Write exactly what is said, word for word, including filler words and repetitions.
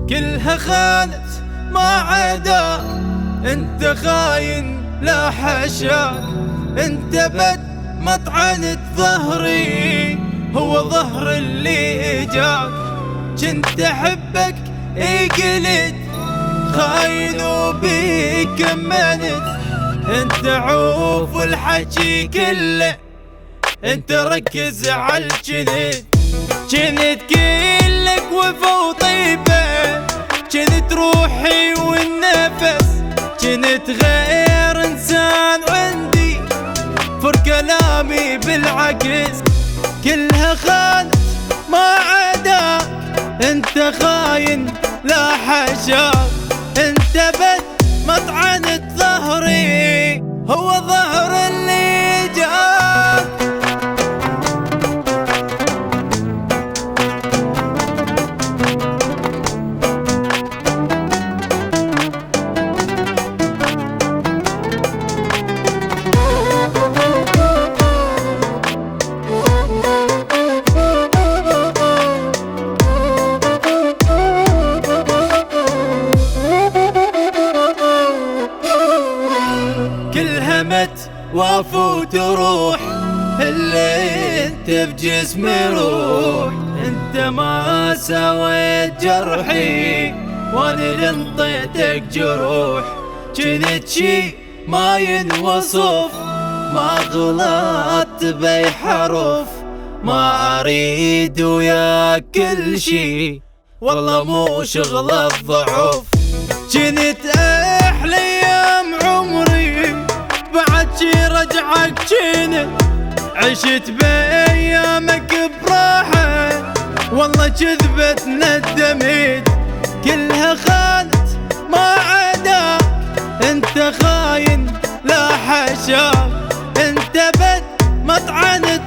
كلها خانت ما عدا انت خاين لا حشاك. انت بد مطعنة ظهري هو ظهر اللي جاك. كنت احبك اي قلت خاين وبيك كملت. انت عوف الحكي كله انت ركز عالجنت. جنت كلك وفا وطيبة جنت روحي والنفس. جنت غير انسان عندي فر كلامي بالعكس. كلها خانت ما عدا انت خاين لا حشاك. انت بد مطعنة ظهري هو ظهر اللي جاك. همت وافوت روح اللي انت بجسمي روح. انت ما سويت جرحي وانا اللي انطيتك جروح. جنت شي ما ينوصف ما غلطت بي حرف. ما اريد وياك كل شي والله مو شغل الضعف. جنت احلى ايام عمري بعد شي رجعك. جنت عشت بايامك براحة والله كذبت ندمت. كلها خانت ما عدا انت خاين لا حشاك. انت بد مطعنة